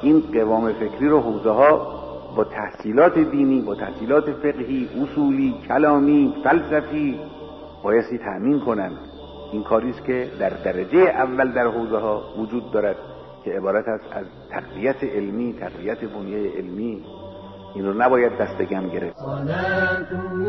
این قوام فکری رو حوزه‌ها با تحصیلات دینی، با تحصیلات فقهی، اصولی، کلامی، فلسفی بایستی تأمین کنند. این کاری است که در درجه اول در حوزه‌ها وجود دارد که عبارت است از تقویت علمی، تقویت بنیه علمی. این رو نباید دستگم گرفت. صلات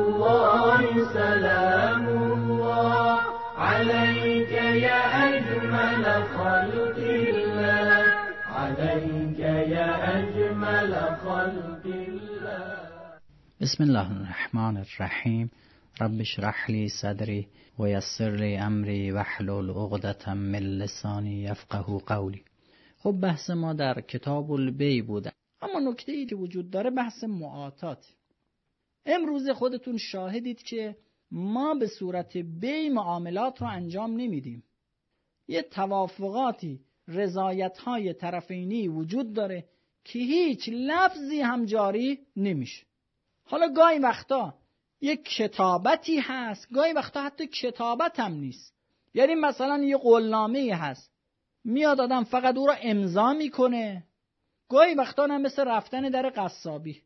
الله سلام الله علیک یا اجمل خلق الله، علیک یا اجمل خلق الله. بسم الله الرحمن الرحیم. رب اشرح لی صدری و یسر لی امری واحلل عقدة من لسانی یفقهوا قولی. خب بحث ما در کتاب البیع بوده، اما نکته‌ای که وجود داره بحث معاطات. امروز خودتون شاهدید که ما به صورت بیع معاملات رو انجام نمیدیم. یه توافقاتی، رضایت‌های طرفینی وجود داره که هیچ لفظی هم جاری نمیشه. حالا گاهی وقتا یک کتابتی هست، گاهی وقتا حتی کتابت هم نیست. یعنی مثلا یه قولنامه‌ای هست، میاد آدم فقط او را امضا میکنه. گاهی وقتا هم مثل رفتن در قصابی،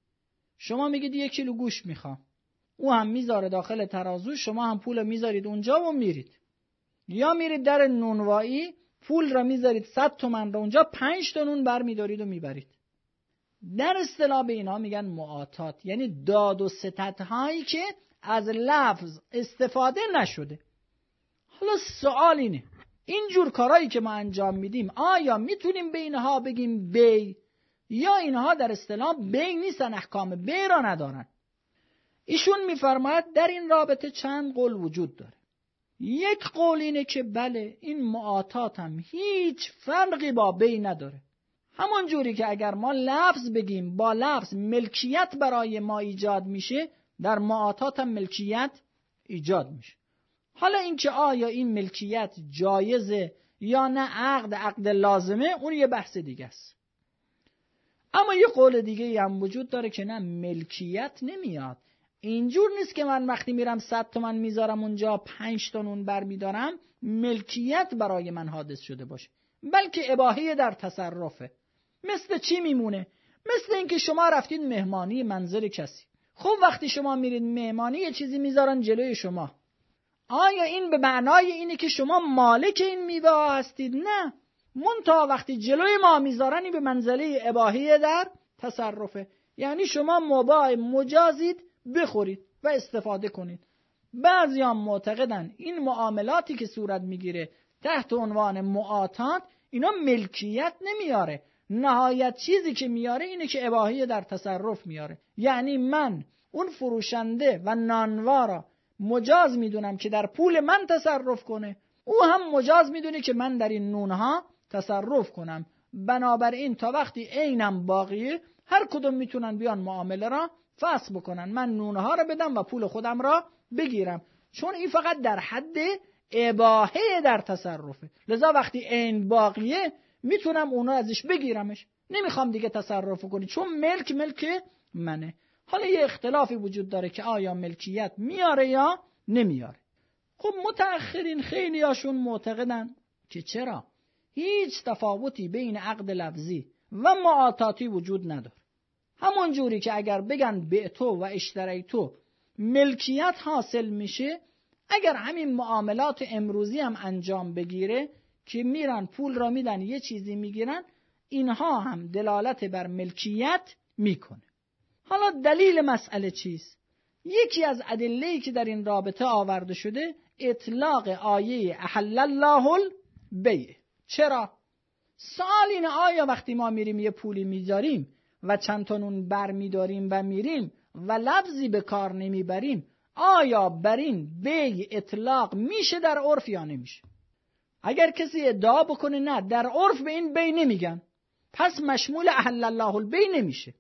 شما میگید 1 کیلو گوشت میخوام، او هم میذاره داخل ترازو، شما هم پول میذارید اونجا و میرید. یا میرید در نونوایی، پول را میذارید 100 تومن را اونجا، 5 تا نون برمیدارید و میبرید. در اصطلاح به اینا میگن معاطات، یعنی داد و ستد هایی که از لفظ استفاده نشده. حالا سوال اینه، این جور کارهایی که ما انجام میدیم آیا میتونیم به اینها بگیم بیع، یا اینها در اصطلاح بیع نیستن، احکام بیع را ندارن؟ ایشون میفرماید در این رابطه چند قول وجود داره. یک قول اینه که بله، این معاطات هم هیچ فرقی با بیع نداره. همون جوری که اگر ما لفظ بگیم با لفظ ملکیت برای ما ایجاد میشه، در معاطات هم ملکیت ایجاد میشه. حالا این که آیا این ملکیت جایزه یا نه عقد لازمه، اون یه بحث دیگه است. اما یه قول دیگه هم وجود داره که نه، ملکیت نمیاد. اینجور نیست که من وقتی میرم 100 تومن میذارم اونجا، 5 تا نون برمیدارم، ملکیت برای من حادث شده باشه، بلکه اباحه در تصرفه. مثل چی میمونه؟ مثل اینکه شما رفتید مهمانی منزل کسی. خب وقتی شما میرید مهمانی یه چیزی میذارن جلوی شما، آیا این به معنای اینه که شما مالک این میوه هستید؟ نه، منتها وقتی جلوی ما میذارن به منزله اباحه در تصرفه، یعنی شما مجازید بخورید و استفاده کنید. بعضیان معتقدن این معاملاتی که صورت میگیره تحت عنوان معاطات، اینا ملکیت نمیاره، نهایت چیزی که میاره اینه که اباحه در تصرف میاره. یعنی من اون فروشنده و نانوارا مجاز میدونم که در پول من تصرف کنه، او هم مجاز میدونه که من در این نونها تصرف کنم. بنابراین تا وقتی عینم باقیه، هر کدوم میتونن بیان معامله را فسخ بکنن، من نونها را بدم و پول خودم را بگیرم، چون این فقط در حد اباحه در تصرفه. لذا وقتی عین باقیه میتونم اونو ازش بگیرمش، نمیخوام دیگه تصرف کنی، چون ملک منه. حالا یه اختلافی وجود داره که آیا ملکیت میاره یا نمیاره. خب متأخرین خیلی هاشون معتقدن که چرا هیچ تفاوتی بین عقد لفظی و معاطاتی وجود نداره. همون جوری که اگر بگن بعتو و اشتریتو ملکیت حاصل میشه، اگر همین معاملات امروزی هم انجام بگیره که میرن پول را میدن یه چیزی میگیرن، اینها هم دلالت بر ملکیت میکنه. حالا دلیل مسئله چیست؟ یکی از ادله‌ای که در این رابطه آورده شده اطلاق آیه احل الله البیع. چرا؟ سوال اینه، آیا وقتی ما میریم یه پولی میذاریم و چند تا نون بر میداریم و میریم و لفظی به کار نمیبریم، آیا بر این بیع اطلاق میشه در عرف یا نمیشه؟ اگر کسی ادعا بکنه نه، در عرف به این بیع نمیگن، پس مشمول احل الله البیع نمیشه.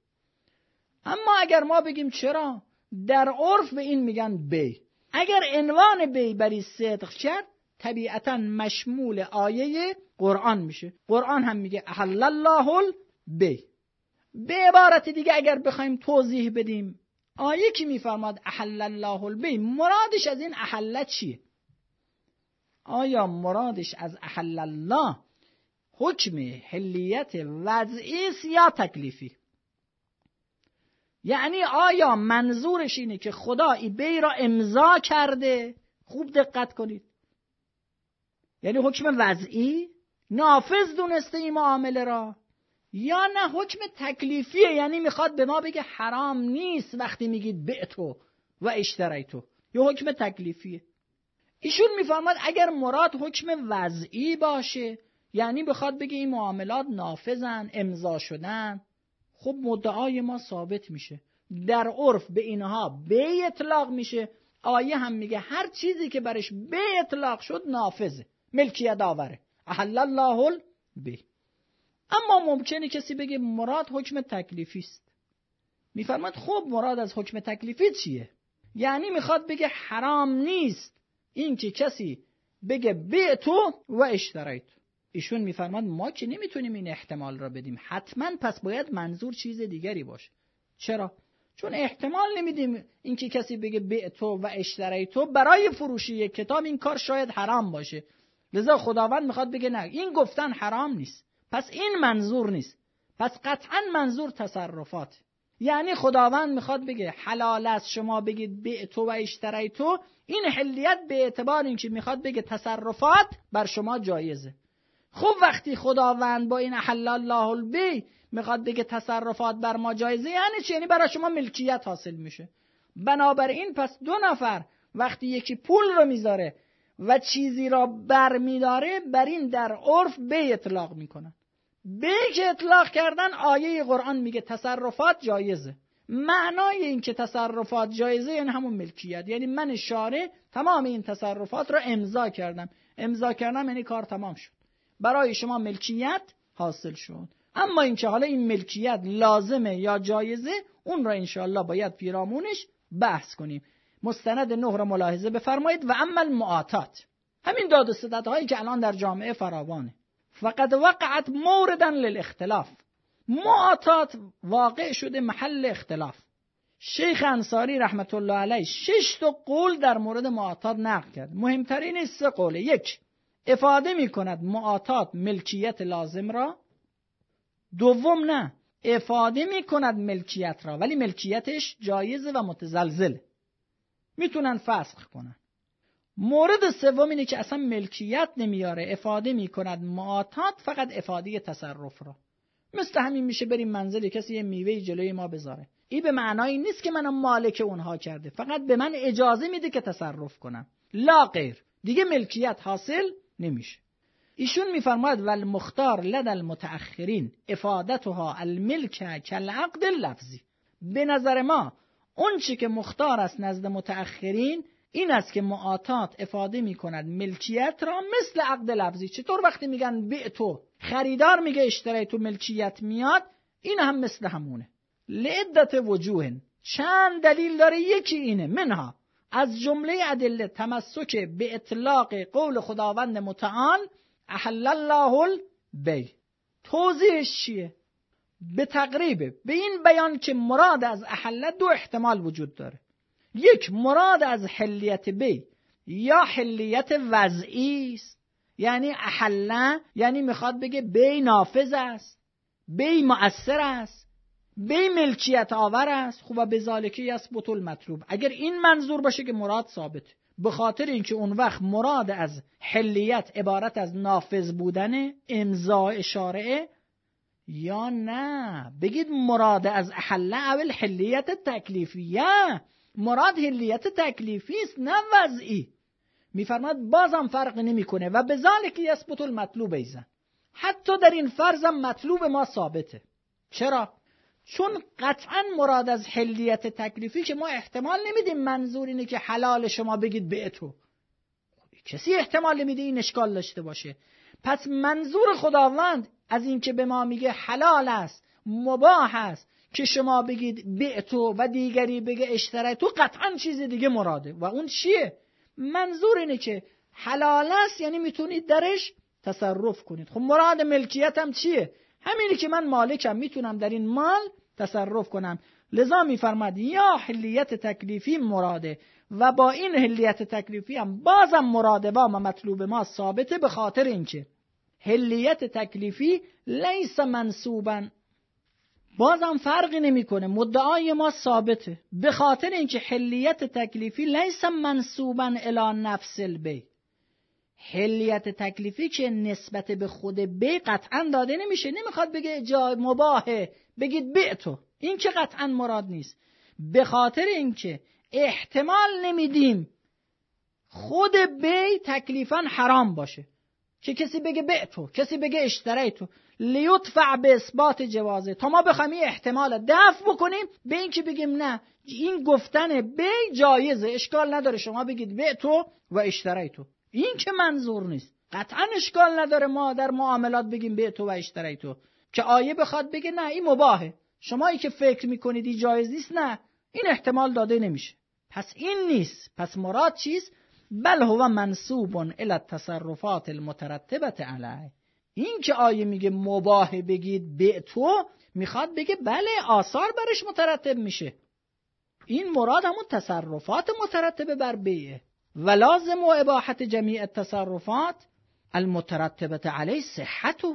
اما اگر ما بگیم چرا، در عرف به این میگن بیع، اگر عنوان بیع بری صدق کرد، طبیعتا مشمول آیه قرآن میشه. قرآن هم میگه احل الله البیع. به عبارت دیگه اگر بخوایم توضیح بدیم، آیه که میفرماد احل الله البیع، مرادش از این احل چیه؟ آیا مرادش از احل الله حکم حلیت وضعی است یا تکلیفی. یعنی آیا منظورش اینه که خدا این بی را امضا کرده؟ خوب دقت کنید. یعنی حکم وضعی نافذ دونسته این معامله را، یا نه حکم تکلیفیه، یعنی میخواد به ما بگه حرام نیست وقتی میگید بعتو و اشتریتو، یا حکم تکلیفیه. ایشون میفرماد اگر مراد حکم وضعی باشه، یعنی بخواد بگه این معاملات نافذن، امضا شدن، خب مدعای ما ثابت میشه. در عرف به اینها بی اطلاق میشه. آیه هم میگه هر چیزی که برش بی اطلاق شد نافذه، ملکیت آوره. احل الله البیع. اما ممکنه کسی بگه مراد حکم تکلیفی است. میفرماد خب مراد از حکم تکلیفی چیه؟ یعنی میخواد بگه حرام نیست این که کسی بگه بعتو و اشتریت. ایشون میفرماد ما که نمیتونیم این احتمال را بدیم، حتما پس باید منظور چیز دیگری باشه. چرا؟ چون احتمال نمیدیم این که کسی بگه بعتو و اشتریتو برای فروش یک کتاب این کار شاید حرام باشه، لذا خداوند میخواد بگه نه این گفتن حرام نیست، پس این منظور نیست، پس قطعا منظور تصرفات. یعنی خداوند میخواد بگه حلال است شما بگید بعتو و اشتریتو، این حلیت به اعتبار این که میخواد بگه تصرفات بر شما جایزه. خب وقتی خداوند با این احل الله البیع میخواد بگه تصرفات بر ما جایزه، یعنی چی؟ یعنی برای شما ملکیت حاصل میشه. بنابراین پس دو نفر وقتی یکی پول رو میذاره و چیزی را بر میداره، بر این در عرف بی اطلاق میکنن. بی که اطلاق کردن، آیه قرآن میگه تصرفات جایزه. معنای این که تصرفات جایزه یعنی همون ملکیت، یعنی من شارع تمام این تصرفات را امضا کردم. امضا کردم یعنی کار تمام شد، برای شما ملکیت حاصل شد. اما این که حالا این ملکیت لازمه یا جایزه، اون را انشاءالله باید پیرامونش بحث کنیم. مستند 9 را ملاحظه بفرمایید. و اما المعاطات، همین داد و ستد هایی که الان در جامعه فراوانه، فقد وقعت موردا للاختلاف. معاطات واقع شده محل اختلاف. شیخ انصاری رحمت الله علیه 6 قول در مورد معاطات نقل کرد. مهمترین 3 قوله. 1. افاده می کند معاطات ملکیت لازم را. 2. نه، افاده می کند ملکیت را ولی ملکیتش جایزه و متزلزل، میتونن فسخ کنن. مورد 3 اینه که اصلا ملکیت نمیاره، افاده می کند معاطات فقط افاده تصرف را. مثل همین میشه بریم منزل کسی یه میوه جلوی ما بذاره، این به معنای نیست که منم مالک اونها کرده، فقط به من اجازه میده که تصرف کنم، لا غیر. دیگه ملکیت حاصل نمیشه. ایشون میفرماید والمختار لدى المتأخرین افادتها الملک کالعقد اللفظی. به نظر ما اون چی که مختار است نزد متأخرین این است که معاطات افاده میکند ملکیت را مثل عقد لفظی. چطور؟ وقتی میگن بعتو، خریدار میگه اشتریتو، ملکیت میاد، این هم مثل همونه. لعدت وجوه، چند دلیل داره. یکی اینه، منها از جمله ادله تمسک به اطلاق قول خداوند متعال احل الله البیع. توضیحش چیه؟ به تقریبه به این بیان که مراد از احل 2 احتمال وجود داره. 1. مراد از حلیت بی یا حلیت وضعی است، یعنی احل یعنی میخواد بگه بی نافذ است، بی مؤثر است، بی ملکیت آور است. خوبه بذالک یثبت المطلوب. اگر این منظور باشه که مراد ثابت، به خاطر اینکه اون وقت مراد از حلیت عبارت از نافذ بودن، امضاء شارعه، یا نه بگید مراد از احل اول حلیت تکلیفیه، مراد حلیت تکلیفی است نه وضعی. میفرماد بازم فرق نمیکنه و بذالک یثبت المطلوب ایزن. حتی در این فرضم مطلوب ما ثابته. چرا؟ چون قطعا مراد از حلیت تکلیفی که ما احتمال نمیدیم منظور اینه که حلال شما بگید بعتو، کسی احتمال نمیده این اشکال داشته باشه. پس منظور خداوند از این که به ما میگه حلال است، مباح است که شما بگید بعتو و دیگری بگه اشتریتو، قطعا چیز دیگه مراده. و اون چیه؟ منظور اینه که حلال است یعنی میتونید درش تصرف کنید. خب مراد ملکیت هم چیه؟ همینی که من مالکم، میتونم در این مال تصرف کنم. لذا میفرماد یا حلیت تکلیفی مراده و با این حلیت تکلیفی هم بازم مراده با ما مطلوب ما ثابته، به خاطر اینکه حلیت تکلیفی لیس منسوبا، بازم فرقی نمیکنه، مدعای ما ثابته، به خاطر اینکه حلیت تکلیفی لیس منسوبا الی نفس البی، حلیت تکلیفی که نسبت به خود بی قطعا داده نمیشه. نمیخواد بگه جا مباهه بگید بعتو، این که قطعا مراد نیست، به خاطر اینکه احتمال نمیدیم خود بی تکلیفا حرام باشه که کسی بگه بعتو، کسی بگه اشتریتو، لیدفع به اثبات جوازه، تا ما بخوایم این احتمال دفع بکنیم به این که بگیم نه این گفتن بی جایزه، اشکال نداره شما بگید بعتو و اشتریتو، این که منظور نیست. قطعا اشکال نداره ما در معاملات بگیم بعتو و اشتریتو، که آیه بخواد بگه نه این مباهه، شمایی که فکر میکنید این جایز نیست، نه این احتمال داده نمیشه. پس این نیست. پس مراد چیست؟ بل هو منسوب الی التصرفات المترتبه علیه. این که آیه میگه مباهه بگید بعتو، میخواد بگه بله آثار برش مترتب میشه. این مراد همون تصرفات مترتبه بر بیعه. و لازم و اباحت جمیع التصرفات المترتبه علیه صحته.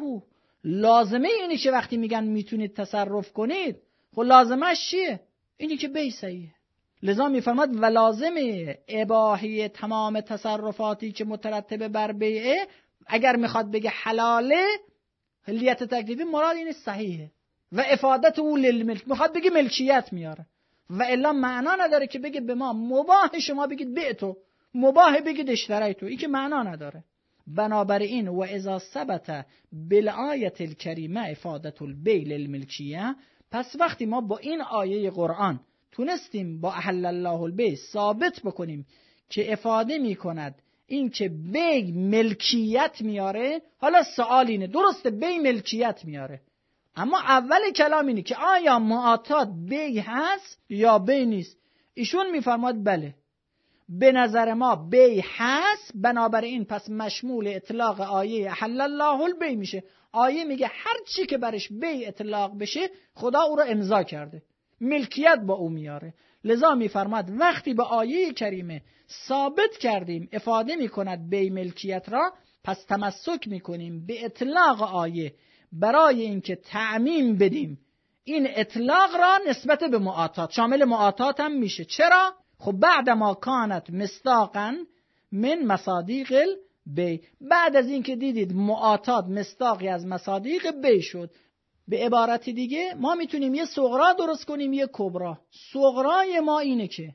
لازمه اینی که وقتی میگن میتونید تصرف کنید، خب لازمش چیه؟ اینی که بیع صحیحه. لذا میفرماد و لازم اباحی تمام تصرفاتی که مترتبه بر بیعه، اگر میخواد بگه حلاله، حلیت تکلیفی مراد این صحیحه. و افادت او للملک، میخواد بگه ملکیت میاره. و الا معنا نداره که بگه به ما مباح شما بگید بعتو، مباح بگید اشتریتو، این که معنا نداره. بنابراین و اذا ثبت بالآیه الکریمه افادت البیع للملکیه، پس وقتی ما با این آیه قرآن تونستیم با احل الله البیع ثابت بکنیم که افاده میکند این که بیع ملکیت میاره، حالا سوال اینه درسته بیع ملکیت میاره، اما اول کلام اینه که آیا معاطات بیع هست یا بیع نیست؟ ایشون میفرماد بله، به نظر ما بیع هست، بنابراین پس مشمول اطلاق آیه احل الله البیع میشه. آیه میگه هر چی که برش بیع اطلاق بشه خدا او رو امضا کرده، ملکیت با او میاره. لذا میفرماد وقتی به آیه کریمه ثابت کردیم افاده میکند بیع ملکیت را، پس تمسک میکنیم به اطلاق آیه برای اینکه تعمیم بدیم این اطلاق را نسبت به معاطات، شامل معاطات هم میشه. چرا؟ خب بعد ما کانت مصداقا من مصادیق البیع، بعد از اینکه دیدید معاطات مصداقی از مصادیق بیع شد، به عبارت دیگه ما میتونیم یه صغرا درست کنیم یه کبرا. صغرای ما اینه که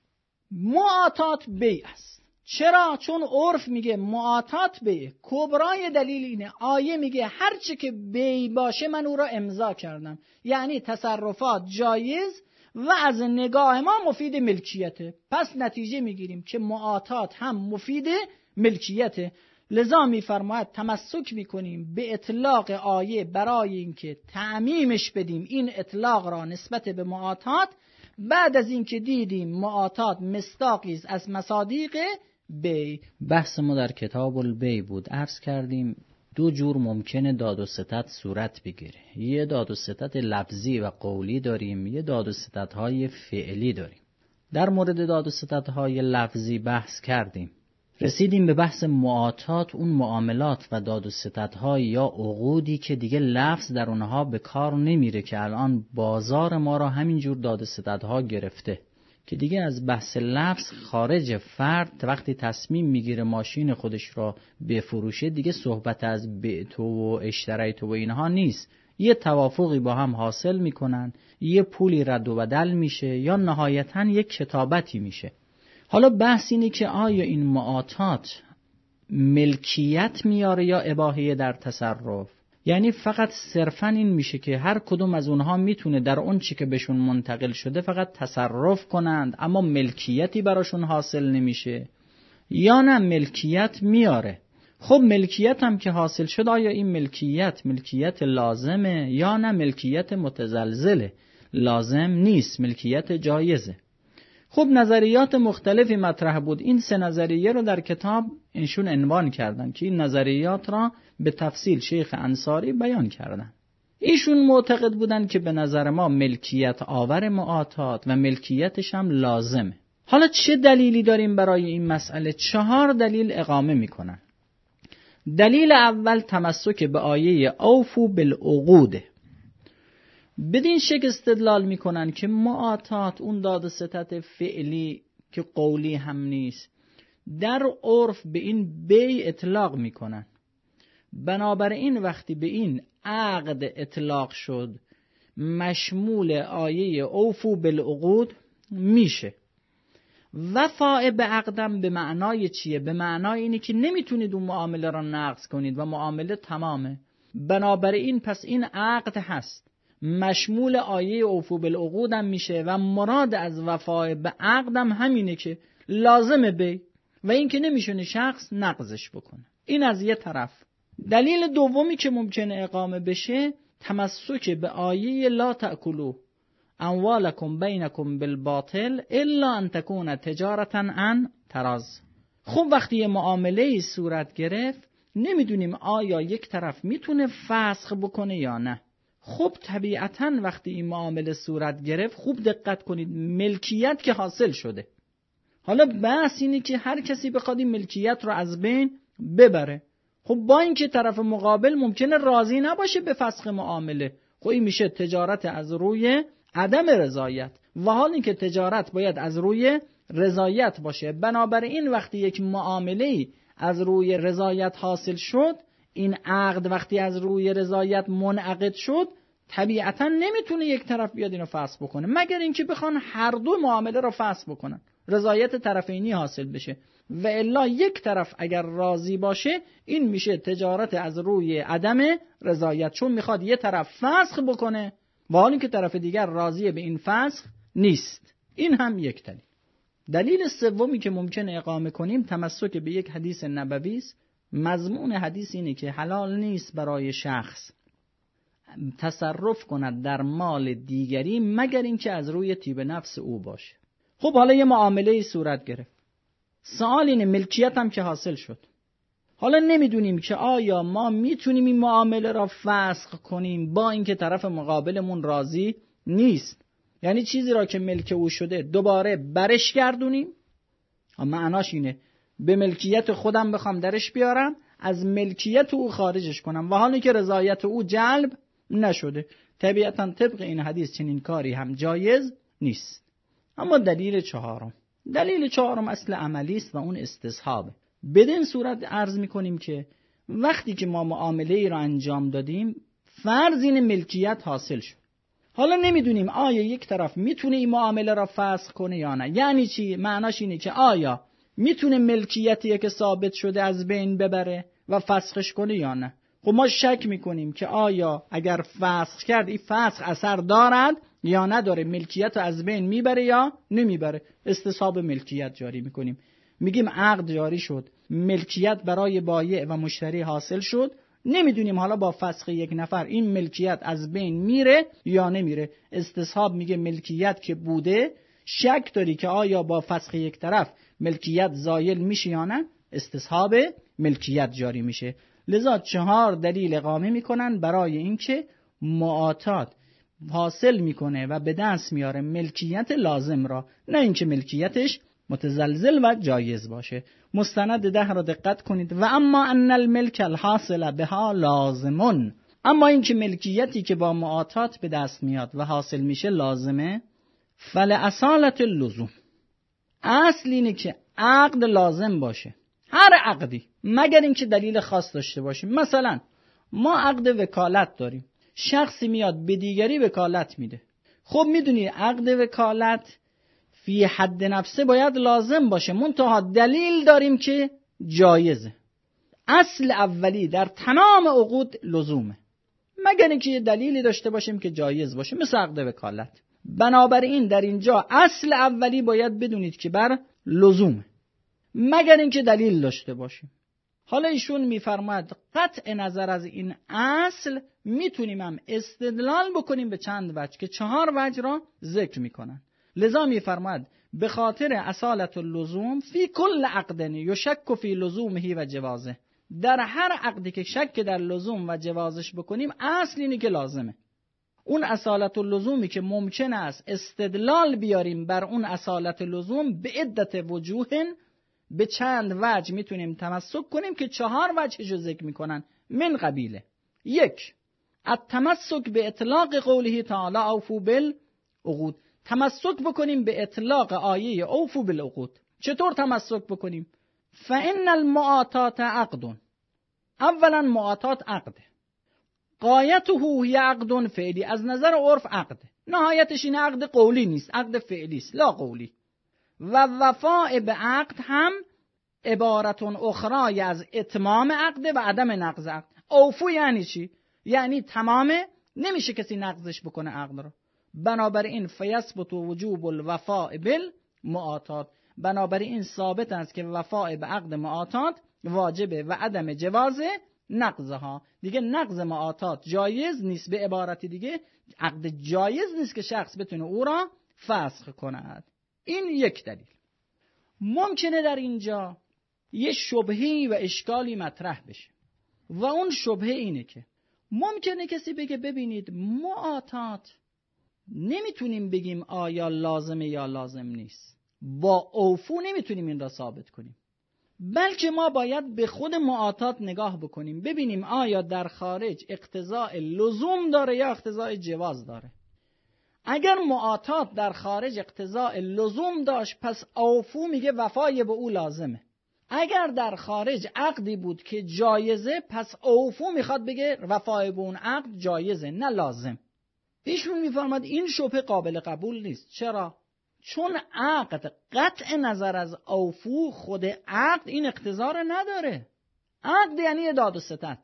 معاطات بیع است. چرا؟ چون عرف میگه معاطات بیع. کبرای دلیل اینه آیه میگه هر چی که بیع باشه من او را امضا کردم، یعنی تصرفات جایز و از نگاه ما مفید ملکیته. پس نتیجه میگیریم که معاطات هم مفید ملکیته. لذا میفرماید تمسک میکنیم به اطلاق آیه برای اینکه تعمیمش بدیم این اطلاق را نسبت به معاطات، بعد از اینکه دیدیم معاطات مصداقی از مصادیق بیع. بحث ما در کتاب البیع بود. عرض کردیم دو جور ممکنه داد و ستد صورت بگیره. یه داد و ستد لفظی و قولی داریم، یه داد و ستدهای فعلی داریم. در مورد داد و ستدهای لفظی بحث کردیم. رسیدیم به بحث معاطات، اون معاملات و داد و ستدهای یا عقودی که دیگه لفظ در اونها به کار نمیره، که الان بازار ما را همینجور داد و ستدها گرفته، که دیگه از بحث لفظ خارج. فرد وقتی تصمیم میگیره ماشین خودش را بفروشه دیگه صحبت از بعتو و اشتریتو و اینها نیست، یه توافقی با هم حاصل میکنن، یه پولی رد و بدل میشه یا نهایتاً یک کتابتی میشه. حالا بحث اینه که آیا این معاطات ملکیت میاره یا اباحیه در تصرف؟ یعنی فقط صرفاً این میشه که هر کدوم از اونها میتونه در اون چی که بهشون منتقل شده فقط تصرف کنند اما ملکیتی براشون حاصل نمیشه، یا نه ملکیت میاره؟ خب ملکیت هم که حاصل شد، آیا این ملکیت لازمه یا نه ملکیت متزلزله؟ لازم نیست، ملکیت جایزه. خب نظریات مختلفی مطرح بود. این سه نظریه رو در کتاب اینشون عنوان کردن که این نظریات را به تفصیل شیخ انصاری بیان کردن. ایشون معتقد بودن که به نظر ما ملکیت آور معاطات و ملکیتش هم لازمه. حالا چه دلیلی داریم برای این مسئله؟ 4 دلیل اقامه میکنن. دلیل اول تمسک به آیه اوفو بالعقود. بدین شکل استدلال میکنن که معاطات، اون داد و ستد فعلی که قولی هم نیست، در عرف به این بی اطلاق میکنن. بنابراین وقتی به این عقد اطلاق شد مشمول آیه اوفو بالعقود میشه. وفاء به عقدم به معنای چیه؟ به معنای اینه که نمیتونید اون معامله را نقض کنید و معامله تمامه. بنابراین پس این عقد هست، مشمول آیه اوفو بالعقود هم میشه و مراد از وفاء به عقدم همینه که لازمه بی و این که نمیشونه شخص نقضش بکنه. این از یه طرف. دلیل دومی که ممکنه اقامه بشه تمسک به آیه لا تأکلوا اموالکم بینکم بالباطل الا ان تکون تجارتا عن تراض. خب وقتی یه معامله صورت گرفت نمیدونیم آیا یک طرف میتونه فسخ بکنه یا نه. خب طبیعتاً وقتی این معامله صورت گرفت خوب دقت کنید، ملکیت که حاصل شده. حالا بحث اینه که هر کسی بخواد این ملکیت رو از بین ببره. خب با اینکه طرف مقابل ممکنه راضی نباشه به فسخ معامله، خب این میشه تجارت از روی عدم رضایت و حال اینکه تجارت باید از روی رضایت باشه. بنابراین وقتی یک معامله از روی رضایت حاصل شد، این عقد وقتی از روی رضایت منعقد شد، طبیعتا نمیتونه یک طرف بیاد اینو فسخ بکنه مگر اینکه بخوان هر دو معامله رو فسخ بکنن، رضایت طرفینی حاصل بشه. و الا یک طرف اگر راضی باشه این میشه تجارت از روی عدم رضایت، چون میخواد یه طرف فسخ بکنه و حالی که طرف دیگر راضی به این فسخ نیست. این هم یک دلیل. دلیل سومی که ممکنه اقامه کنیم تمسک به یک حدیث نبوی است. مضمون حدیث اینه که حلال نیست برای شخص تصرف کند در مال دیگری مگر اینکه از روی طیب نفس او باشه. خب حالا یه معامله صورت گرفت، سوال اینه ملکیت هم که حاصل شد، حالا نمیدونیم که آیا ما میتونیم این معامله را فسخ کنیم با اینکه طرف مقابلمون راضی نیست، یعنی چیزی را که ملک او شده دوباره برش گردونیم. معناش اینه به ملکیت خودم بخوام درش بیارم، از ملکیت او خارجش کنم و حالی که رضایت او جلب نشده. طبیعتا طبق این حدیث چنین کاری هم جایز نیست. اما دلیل چهارم اصل عملی است و اون استصحابه. بدین صورت عرض میکنیم که وقتی که ما معامله ای را انجام دادیم فرض این ملکیت حاصل شد، حالا نمیدونیم آیا یک طرف میتونه این معامله را فسخ کنه یا نه. یعنی چی؟ معناش اینه که آیا میتونه ملکیتی که ثابت شده از بین ببره و فسخش کنه یا نه. خب ما شک میکنیم که آیا اگر فسخ کرد این فسخ اثر دارد یا نداره، ملکیت رو از بین میبره یا نمیبره. استصحاب ملکیت جاری میکنیم، میگیم عقد جاری شد، ملکیت برای بایع و مشتری حاصل شد، نمیدونیم حالا با فسخ یک نفر این ملکیت از بین میره یا نمیره. استصحاب میگه ملکیت که بوده شک داری که آیا با فسخ یک طرف ملکیت زایل میشه یا نه، استصحاب ملکیت جاری میشه. لذا 4 دلیل اقامه میکنن برای اینکه معاطات حاصل میکنه و به دست میاره ملکیت لازم را، نه اینکه ملکیتش متزلزل و جایز باشه. مستند 10 را دقت کنید. و اما ان الملک الحاصل بها لازمون، اما اینکه ملکیتی که با معاطات به دست میاد و حاصل میشه لازمه، فلأصالة اللزوم، اصل اینه که عقد لازم باشه، هر عقدی، مگر اینکه دلیل خاص داشته باشیم. مثلا ما عقد وکالت داریم، شخصی میاد به دیگری وکالت میده. خب میدونی عقد وکالت فی حد نفسه باید لازم باشه، منتها دلیل داریم که جایزه. اصل اولی در تمام عقود لزومه، مگر اینکه یه دلیلی داشته باشیم که جایز باشه، مثل عقد وکالت. بنابراین در اینجا اصل اولی باید بدونید که بر لزومه، مگر اینکه دلیل داشته باشیم. حالا ایشون میفرماید قطع نظر از این اصل میتونیم هم استدلال بکنیم به چند وجه که 4 وجه را ذکر میکنن. لذا میفرماید به خاطر اصالت اللزوم فی کل عقد یشک فی لزومه و جوازه، در هر عقدی که شک در لزوم و جوازش بکنیم اصل اینه که لازمه. اون اصالت اللزومی که ممکن است استدلال بیاریم بر اون اصالت لزوم به عدت وجوه، به چند وجه میتونیم تمسک کنیم که 4 وجهش رو ذکر میکنن من قبیله. 1. التمسک به اطلاق قوله تعالی اوفوا بالعقود. تمسک بکنیم به اطلاق آیه اوفوا بالعقود. چطور تمسک بکنیم؟ فإن المعاطات عقد. اولا معاطات عقده. غایته هی عقد فعلی. از نظر عرف عقده. نهایتش این عقد قولی نیست، عقد فعلی است، لا قولی. و وفاء به عقد هم عبارت اخرى از اتمام عقده و عدم نقض عقد. اوفو یعنی چی؟ یعنی تمامه، نمیشه کسی نقضش بکنه عقد رو. بنابراین فیثبت وجوب الوفاء بالمعاطات. بنابراین ثابت است که وفاء به عقد معاطات واجبه و عدم جواز نقضها. دیگه نقض معاطات جایز نیست. به عبارت دیگه عقد جایز نیست که شخص بتونه او را فسخ کند. این یک دلیل. ممکنه در اینجا یه شبهی و اشکالی مطرح بشه و اون شبهه اینه که ممکنه کسی بگه ببینید معاطات نمیتونیم بگیم آیا لازمه یا لازم نیست، با اوفو نمیتونیم این را ثابت کنیم، بلکه ما باید به خود معاطات نگاه بکنیم ببینیم آیا در خارج اقتضاء لزوم داره یا اقتضاء جواز داره. اگر معاطات در خارج اقتضاء لزوم داشت پس اوفو میگه وفای به او لازمه. اگر در خارج عقدی بود که جایزه پس اوفو میخواد بگه وفای به اون عقد جایزه نه لازم. ایشون میفرماد این شبهه قابل قبول نیست. چرا؟ چون عقد قطع نظر از اوفو خود عقد این اقتضا رو نداره. عقد یعنی داد و ستد.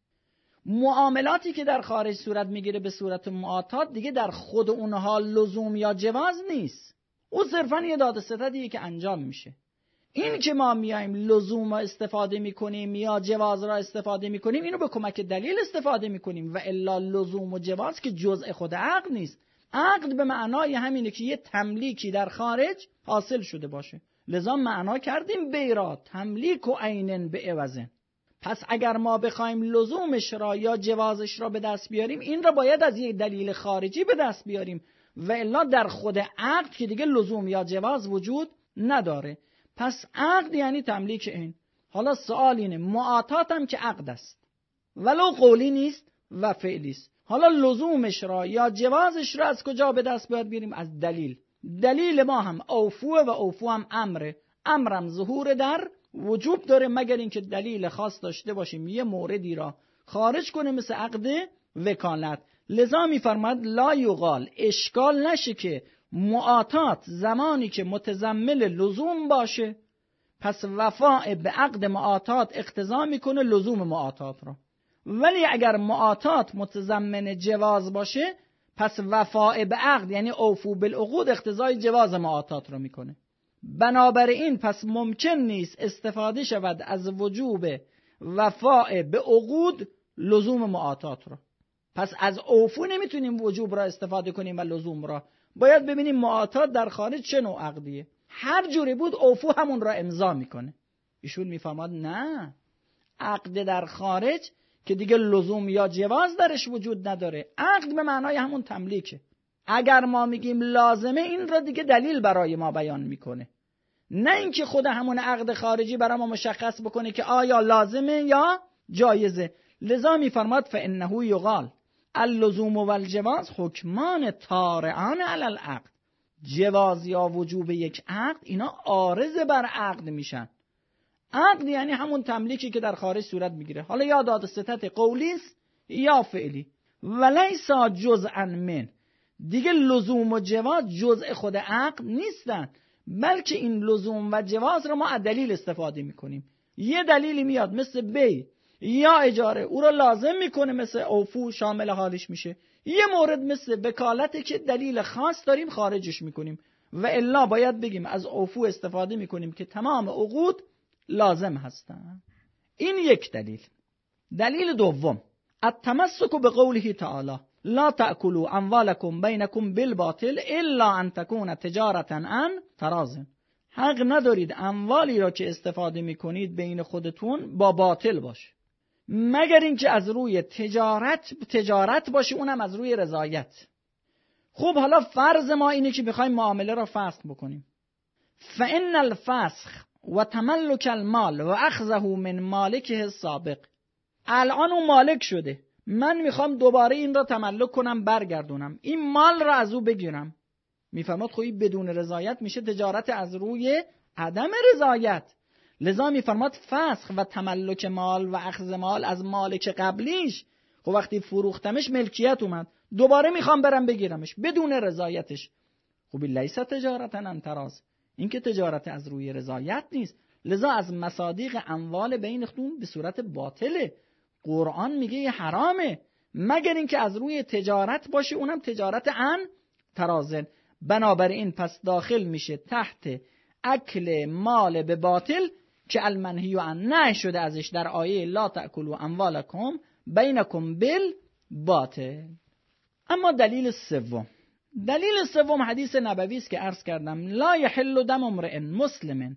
معاملاتی که در خارج صورت میگیره به صورت معاطات دیگه در خود اونها لزوم یا جواز نیست. او صرفا یه داد و ستدیه که انجام میشه. این که ما میایم لزوم را استفاده میکنیم یا جواز را استفاده میکنیم اینو به کمک دلیل استفاده میکنیم و الا لزوم و جواز که جزء خود عقد نیست. عقد به معنای همینه که یه تملیکی در خارج حاصل شده باشه. لذا معنا کردیم بیرا تملیک و عینن به عوضن. پس اگر ما بخوایم لزومش را یا جوازش را به دست بیاریم این را باید از یک دلیل خارجی به دست بیاریم و الا در خود عقد که دیگه لزوم یا جواز وجود نداره. پس عقد یعنی تملیک این. حالا سوال اینه معاطات هم که عقد است ولو قولی نیست و فعلی است. حالا لزومش را یا جوازش را از کجا به دست باید بیاریم؟ از دلیل. دلیل ما هم اوفوه و اوفو هم امره. امرم ظهور در وجوب داره مگر اینکه دلیل خاص داشته باشیم یه موردی را خارج کنه مثل عقد وکالت. لذا میفرماد لا یقال اشکال نشه که معاطات زمانی که متضمن لزوم باشه پس وفاء به عقد معاطات اقتضا میکنه لزوم معاطات را، ولی اگر معاطات متضمن جواز باشه پس وفاء به عقد یعنی اوفو بالعقود اقتضای جواز معاطات را میکنه. بنابراین پس ممکن نیست استفاده شود از وجوب وفاء به عقود لزوم معاطات را. پس از اوفو نمیتونیم وجوب را استفاده کنیم و لزوم را. باید ببینیم معاطات در خارج چه نوع عقدیه. هر جوری بود اوفو همون را امضا میکنه. ایشون میفهمد نه، عقد در خارج که دیگه لزوم یا جواز درش وجود نداره، عقد به معنای همون تملیکه. اگر ما میگیم لازمه این را دیگه دلیل برای ما بیان میکنه، نه اینکه خود همون عقد خارجی برای ما مشخص بکنه که آیا لازمه یا جایزه. لذا میفرماد فانه یقال اللزوم و الجواز حکمان طارئان علی العقد. جواز یا وجوب یک عقد اینا عارض بر عقد میشن. عقد یعنی همون تملیکی که در خارج صورت میگیره، حالا یا داد ستت قولی است یا فعلی. ولیس جزءا من، دیگه لزوم و جواز جزء خود عقد نیستن، بلکه این لزوم و جواز رو ما از دلیل استفاده میکنیم. یه دلیلی میاد مثل بی یا اجاره او رو لازم میکنه مثل اوفو شامل حالش میشه. یه مورد مثل وکالت که دلیل خاص داریم خارجش میکنیم و الا باید بگیم از اوفو استفاده میکنیم که تمام عقود لازم هستن. این یک دلیل. دلیل دوم التمسک بقوله تعالی لا تأکلوا اموالکم بینکم بالباطل الا ان تکون تجارتا عن تراض. حق ندارید اموالی را که استفاده میکنید بین خودتون با باطل باشه مگر اینکه از روی تجارت باشه، اونم از روی رضایت. خب حالا فرض ما اینه که بخوایم معامله را فسخ بکنیم. فإن الفسخ و تملک المال و اخذه من مالکه السابق. الان اون مالک شده، من میخوام دوباره این را تملک کنم، برگردونم، این مال را از او بگیرم. میفرماد خب این بدون رضایت میشه تجارت از روی عدم رضایت. لذا میفرماد فسخ و تملک مال و اخذ مال از مالک قبلیش. خب وقتی فروختمش ملکیت اومد، دوباره میخوام برم بگیرمش بدون رضایتش. خب لیس تجارتا عن تراض، این که تجارت از روی رضایت نیست. لذا از مصادیق اموال بینتون به صورت باطله. قرآن میگه یه حرامه مگر اینکه از روی تجارت باشه، اونم تجارت عن تراض. بنابراین پس داخل میشه تحت اکل مال به باطل که المنهی عن نهی شده ازش در آیه لا تأکلوا اموالکم بینکم بالباطل. اما دلیل سوم حدیث نبوی است که عرض کردم لا یحل دم امرئ مسلم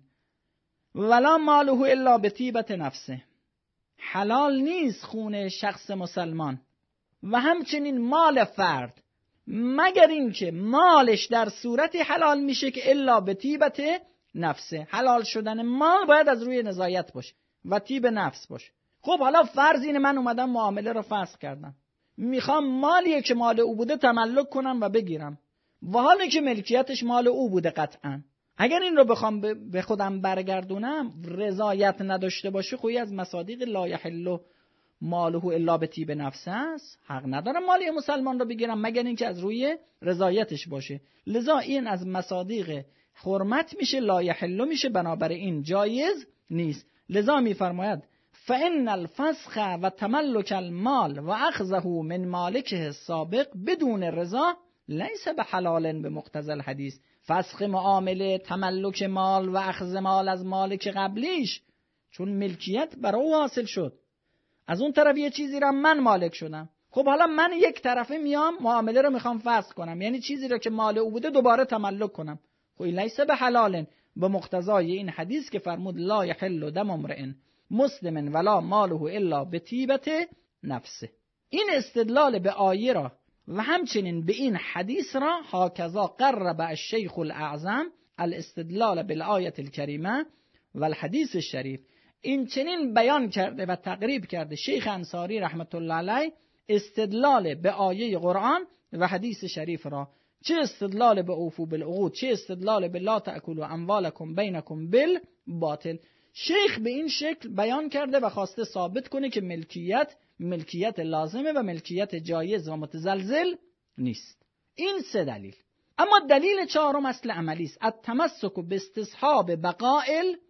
ولا ماله الا بطیبة نفسه. حلال نیست خون شخص مسلمان و همچنین مال فرد مگر اینکه مالش در صورتی حلال میشه که الا بطیبة نفسه. حلال شدن مال باید از روی رضایت باشه و طیب نفس باشه. خب حالا فرض اینه من اومدم معامله رو فسخ کردم، میخوام مالی که مال او بوده تملک کنم و بگیرم، و حالی که ملکیتش مال او بوده قطعا. اگر این رو بخوام به خودم برگردونم رضایت نداشته باشه، خویی از مصادیق لا یحل ماله الا بطیب نفس است. حق ندارم مالی مسلمان رو بگیرم مگر اینکه از روی رضایتش باشه. لذا این از مصادیق حرمت میشه، لا یحل میشه، بنابراین جایز نیست. لذا میفرماید فإن الفسخ و تملک المال و اخذه من مالکه السابق بدون رضا لیس بحلال به مقتضی الحدیث. فسخ معامله، تملک مال و اخذ مال از مالک قبلیش، چون ملکیت برای او حاصل شد، از اون طرف یه چیزی را من مالک شدم. خب حالا من یک طرفه میام معامله رو میخوام فسخ کنم، یعنی چیزی را که مال او بوده دوباره تملک کنم. خب لیس بحلال به مقتضای این حدیث که فرمود لا یحل دم امرئ مسلم ولا ماله الا بطیبة نفسه. این استدلال به آیه را و همچنین به این حدیث را هاکذا قرب الشیخ الاعظم الاستدلال بالآیه الکریمه و الحدیث الشریف. این چنین بیان کرده و تقریب کرده شیخ انصاری رحمت الله علیه استدلال به آیه قرآن و حدیث شریف را، چه استدلال به اوفوا بالعقود، چه استدلال به لا تأکلوا اموالکم بینکم بالباطل. شیخ به این شکل بیان کرده و خواسته ثابت کنه که ملکیت لازمه و ملکیت جایز و متزلزل نیست. این سه دلیل. اما دلیل چهارم اصل عملی است، التمسک باستصحاب بقاء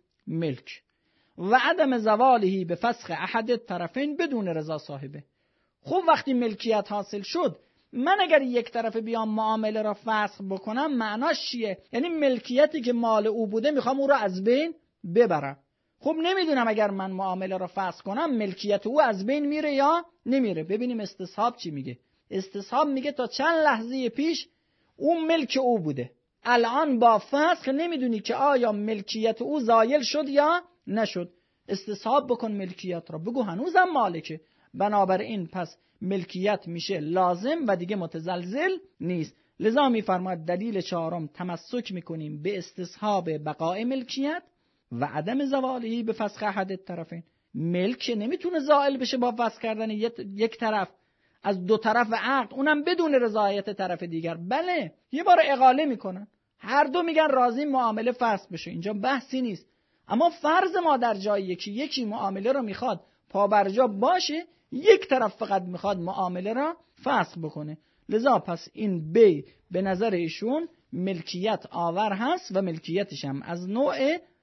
الملک و عدم زواله به فسخ احد الطرفین بدون رضا صاحبه. خب وقتی ملکیت حاصل شد، من اگر یک طرفه بیام معامله را فسخ بکنم معناش چیه؟ یعنی ملکیتی که مال او بوده میخوام او را از بین ببرم. خب نمیدونم اگر من معامله را فسخ کنم ملکیت او از بین میره یا نمیره. ببینیم استصحاب چی میگه. استصحاب میگه تا چند لحظه پیش اون ملک او بوده، الان با فسخ نمیدونی که آیا ملکیت او زایل شد یا نشد. استصحاب بکن ملکیت را، بگو هنوزم مالکه، بنابراین پس ملکیت میشه لازم و دیگه متزلزل نیست. لذا میفرماید دلیل چهارم تمسک میکنیم به استصحاب بقاء ملکیت و عدم زوالی به فسخ احد الطرفین. ملک نمیتونه زائل بشه با فسخ کردن یک طرف از دو طرف عقد، اونم بدون رضایت طرف دیگر. بله یه بار اقاله میکنن، هر دو میگن راضی معامله فسخ بشه، اینجا بحثی نیست. اما فرض ما در جای یکی معامله رو میخواد پابرجا باشه، یک طرف فقط میخواد معامله را فسخ بکنه. لذا پس این بی به نظر ایشون ملکیت آور هست و ملکیتش هم از نوع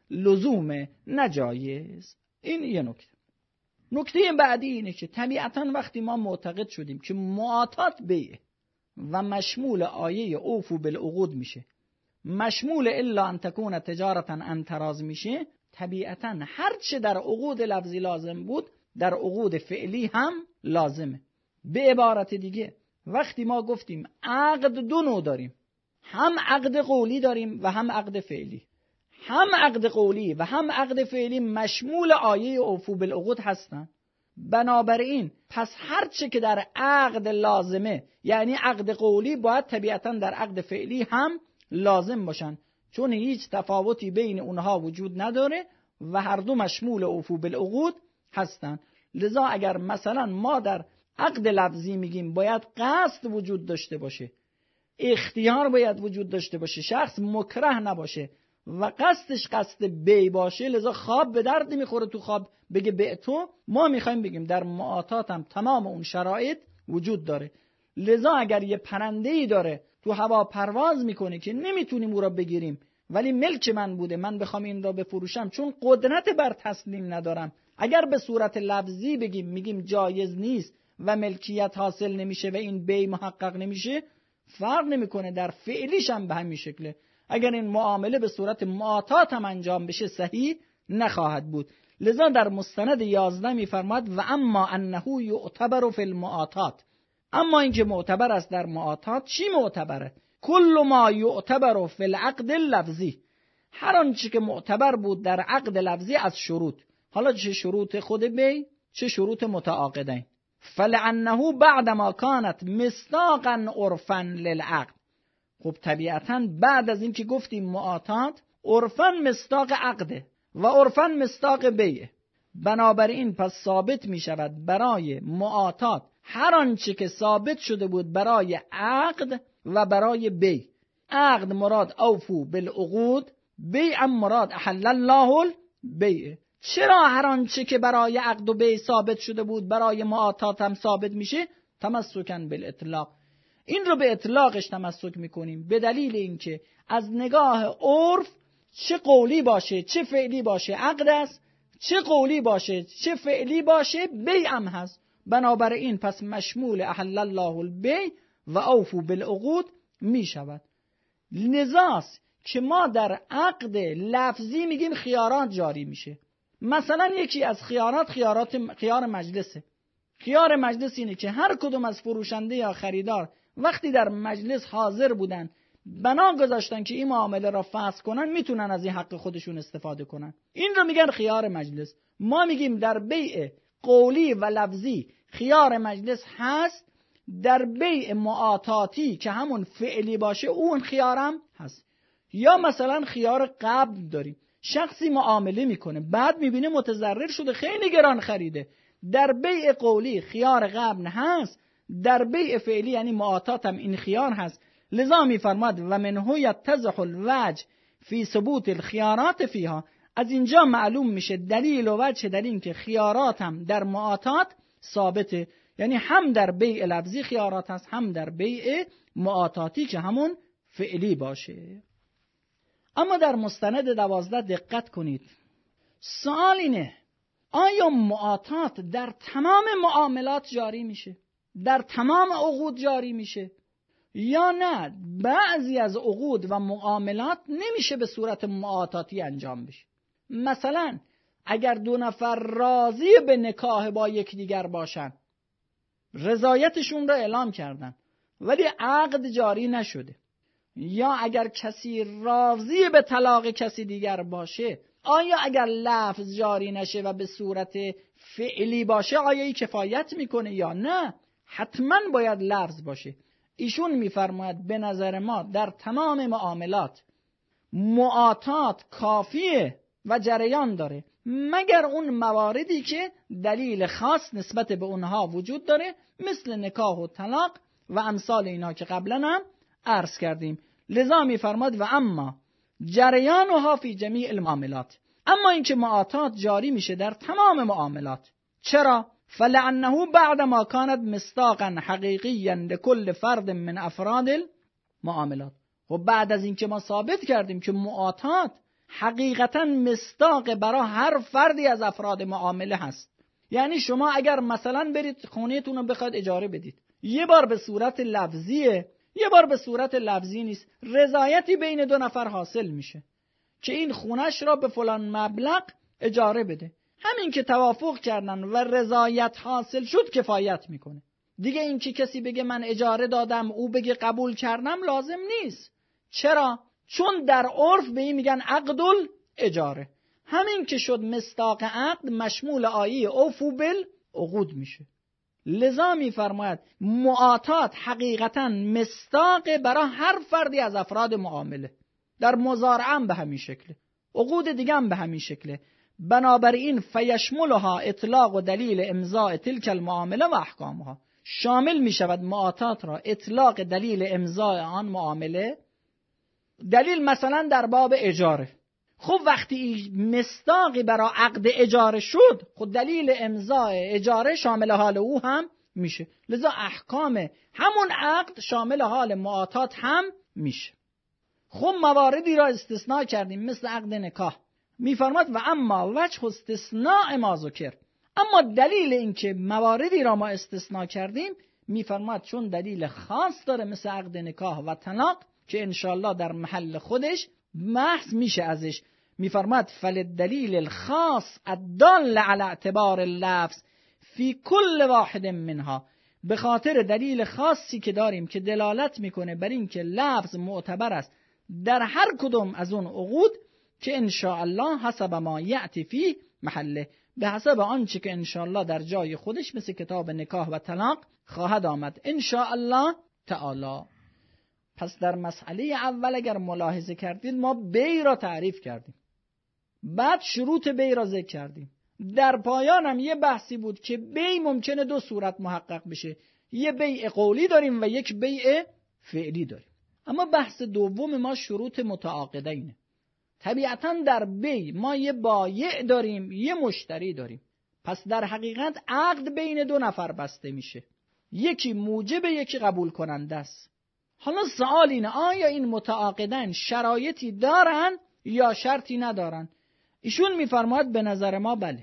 لزوم نجایز. این یه نکته. نکته بعدی اینه که طبیعتاً وقتی ما معتقد شدیم که معاطات بیه و مشمول آیه اوفوا بالعقود میشه، مشمول الا ان تکون تجارتا عن تراض میشه، طبیعتاً هر چه در عقود لفظی لازم بود در عقود فعلی هم لازمه. به عبارت دیگه وقتی ما گفتیم عقد دو نوع داریم، هم عقد قولی داریم و هم عقد فعلی، هم عقد قولی و هم عقد فعلی مشمول آیه اوفوا بالعقود هستن. بنابراین پس هر چه که در عقد لازمه، یعنی عقد قولی، باید طبیعتاً در عقد فعلی هم لازم باشن. چون هیچ تفاوتی بین اونها وجود نداره و هر دو مشمول اوفو بالعقود هستن. لذا اگر مثلا ما در عقد لفظی میگیم باید قصد وجود داشته باشه، اختیار باید وجود داشته باشه، شخص مکره نباشه و قصدش قصد بی باشه، لذا خواب به درد نمیخوره تو خواب بگه به تو. ما میخوایم بگیم در معاطات هم تمام اون شرایط وجود داره. لذا اگر یه پرنده‌ای داره تو هوا پرواز میکنه که نمیتونیم او را بگیریم ولی ملک من بوده، من بخوام این را بفروشم چون قدرت بر تسلیم ندارم، اگر به صورت لفظی بگیم میگیم جایز نیست و ملکیت حاصل نمیشه و این بی محقق نمیشه، فرق نمیکنه، در فعلیش هم به همین شکله. اگر این معامله به صورت معاطات هم انجام بشه صحیح نخواهد بود. لذا در مستند 11 میفرماد و اما انه یعتبر فی المعاطات، اما اینکه معتبر است در معاطات. چی معتبره؟ کل ما یعتبر فی العقد اللفظی، هر آنچه که معتبر بود در عقد لفظی از شروط، حالا چه شروط خود بی چه شروط متعاقدین. فلعنه بعد ما کانت مصداقا عرفا للعقد، خب طبیعتا بعد از این که گفتیم معاطات عرفا مصداق عقده و عرفا مصداق بیه، بنابراین پس ثابت می شود برای معاطات هر آنچه که ثابت شده بود برای عقد و برای بی. عقد مراد اوفو بالعقود، بی ام مراد احل الله البیع. چرا هر آنچه که برای عقد و بی ثابت شده بود برای معاطات هم ثابت میشه؟ تمسکن بالاطلاق، این رو به اطلاقش تمسک میکنیم به دلیل اینکه از نگاه عرف چه قولی باشه چه فعلی باشه عقد است، چه قولی باشه چه فعلی باشه بیع هم هست. بنابراین پس مشمول احل الله البیع و اوفو بالعقود می شود. لذاست که ما در عقد لفظی میگیم خیارات جاری میشه. مثلا یکی از خیار مجلسه. خیار مجلس اینه که هر کدوم از فروشنده یا خریدار وقتی در مجلس حاضر بودن بنا گذاشتن که این معامله را فسخ کنن میتونن از این حق خودشون استفاده کنن، این رو میگن خیار مجلس. ما میگیم در بیع قولی و لفظی خیار مجلس هست، در بیع معاطاتی که همون فعلی باشه اون خیارم هست. یا مثلا خیار قبض داریم، شخصی معامله میکنه بعد میبینه متضرر شده خیلی گران خریده، در بیع قولی خیار قبض هست، در بیع فعلی یعنی معاطات هم این خیار هست. لذا میفرماد و منه یتضح الوجه فی ثبوت الخیارات فیها، از اینجا معلوم میشه دلیل و وجه در این که خیارات هم در معاطات ثابته، یعنی هم در بیع لفظی خیارات هست هم در بیع معاطاتی که همون فعلی باشه. اما در مستند 12 دقت کنید، سوال اینه آیا معاطات در تمام معاملات جاری میشه؟ در تمام عقود جاری میشه؟ یا نه بعضی از عقود و معاملات نمیشه به صورت معاطاتی انجام بشه؟ مثلا اگر دو نفر راضی به نکاح با یکدیگر باشن، رضایتشون را اعلام کردن ولی عقد جاری نشده، یا اگر کسی راضی به طلاق کسی دیگر باشه، آیا اگر لفظ جاری نشه و به صورت فعلی باشه آیا این کفایت میکنه یا نه؟ حتما باید لفظ باشه. ایشون میفرماید به نظر ما در تمام معاملات معاطات کافیه و جریان داره مگر اون مواردی که دلیل خاص نسبت به اونها وجود داره، مثل نکاح و طلاق و امثال اینا که قبلا هم عرض کردیم. لذا میفرماد و اما جریانها فی جمیع المعاملات، اما اینکه معاطات جاری میشه در تمام معاملات. چرا؟ فلعنه بعد ما کانت مصداقا حقیقیا لكل فرد من افراد المعاملات، و بعد از اینکه ما ثابت کردیم که معاطات حقیقتا مصداق برای هر فردی از افراد معامله هست. یعنی شما اگر مثلا برید خونه‌تون رو بخواید اجاره بدید، یه بار به صورت لفظیه یه بار به صورت لفظی نیست، رضایتی بین دو نفر حاصل میشه که این خونش را به فلان مبلغ اجاره بده، همین که توافق کردن و رضایت حاصل شد کفایت میکنه دیگه. این که کسی بگه من اجاره دادم او بگه قبول کردم لازم نیست. چرا؟ چون در عرف به این میگن عقد الاجاره، همین که شد مصداق عقد مشمول آیه اوفو بالعقود میشه. لذا میفرماید معاطات حقیقتا مصداق برای هر فردی از افراد معامله. در مزارعه هم به همین شکله، عقود دیگه هم به همین شکله. بنابراین فیشملها اطلاق و دلیل امضاء تلک المعامله و احکامها، شامل می شود معاطات را اطلاق دلیل امضاء آن معامله. دلیل مثلا در باب اجاره، خب وقتی مصداقی برای عقد اجاره شد، خب دلیل امضاء اجاره شامل حال او هم میشه، لذا احکام همون عقد شامل حال معاطات هم میشه. خب مواردی را استثناء کردیم مثل عقد نکاح، میفرماد و اما وجه استثناء ما ذکر، اما دلیل اینکه مواردی را ما استثناء کردیم میفرماد چون دلیل خاص داره مثل عقد نکاح و طلاق که انشاءالله در محل خودش بحث میشه ازش. میفرماد فللدلیل الخاص الدال علی اعتبار اللفظ فی کل واحد منها، به خاطر دلیل خاصی که داریم که دلالت میکنه بر این که لفظ معتبر است در هر کدوم از اون عقود که انشاءالله حسب ما یأتی فی محله، به حسب آنچه که انشاءالله در جای خودش مثل کتاب نکاح و طلاق خواهد آمد انشاءالله تعالی. پس در مسئله اول اگر ملاحظه کردید ما بی را تعریف کردیم، بعد شروط بی را ذکر کردیم، در پایان هم یه بحثی بود که بی ممکنه دو صورت محقق بشه، یه بیع قولی داریم و یک بیع فعلی داریم. اما بحث دوم ما شروط متعاقدینه. طبیعتاً در بی ما یه بایع داریم یه مشتری داریم، پس در حقیقت عقد بین دو نفر بسته میشه، یکی موجب یکی قبول کننده است. حالا سوال اینه آیا این متعاقدین شرایطی دارن یا شرطی ندارن؟ ایشون میفرماید به نظر ما بله،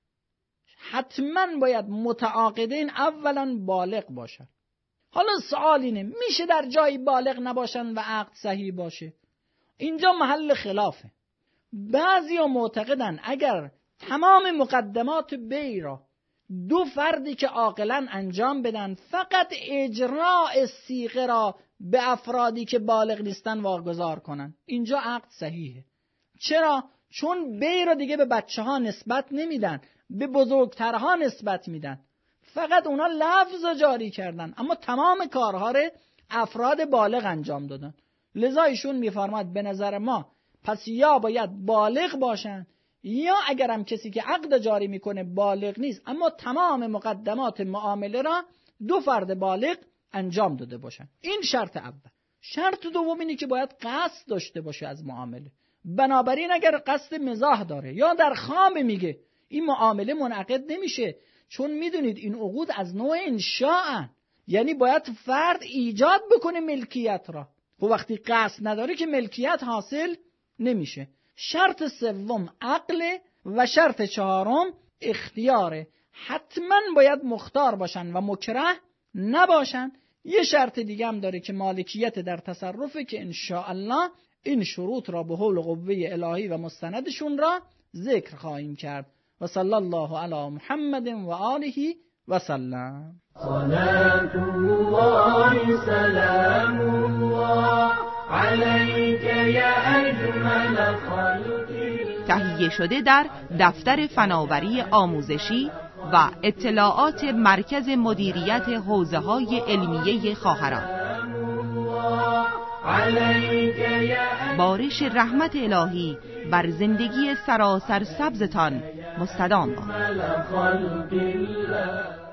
حتما باید متعاقدین اولا بالغ باشن. حالا سوال اینه میشه در جایی بالغ نباشن و عقد صحیح باشه؟ اینجا محل خلافه. بعضیا معتقدن اگر تمام مقدمات بی را دو فردی که عاقلن انجام بدن، فقط اجراء صیغه را به افرادی که بالغ نیستن واگذار کنن، اینجا عقد صحیحه. چرا؟ چون بی را دیگه به بچه ها نسبت نمیدن، به بزرگترها نسبت میدن، فقط اونا لفظ جاری کردن اما تمام کارها را افراد بالغ انجام دادن. لذا ایشون میفرماد به نظر ما پس یا باید بالغ باشن یا اگرم کسی که عقد جاری میکنه بالغ نیست اما تمام مقدمات معامله را دو فرد بالغ انجام داده باشن. این شرط اول. شرط دوم اینه که باید قصد داشته باشه از معامله. بنابراین اگر قصد مزاح داره یا در خام میگه این معامله منعقد نمیشه، چون میدونید این عقود از نوع انشاء، یعنی باید فرد ایجاد بکنه ملکیت را، و وقتی قصد نداره که ملکیت حاصل نمیشه. شرط سوم عقل و شرط چهارم اختیاره، حتما باید مختار باشن و مکره نباشن. یه شرط دیگه هم داره که مالکیت در تصرفه که انشاءالله این شروط را به حول قوه الهی و مستندشون را ذکر خواهیم کرد. و صلی الله علی محمد و آله و سلم. صلاة الله سلام الله عليك يا أجمل خلق الله. تهیه شده در دفتر فناوری آموزشی و اطلاعات مرکز مدیریت حوزه‌های علمیه خواهران. بارش رحمت الهی بر زندگی سراسر سبزتان مستدام باد.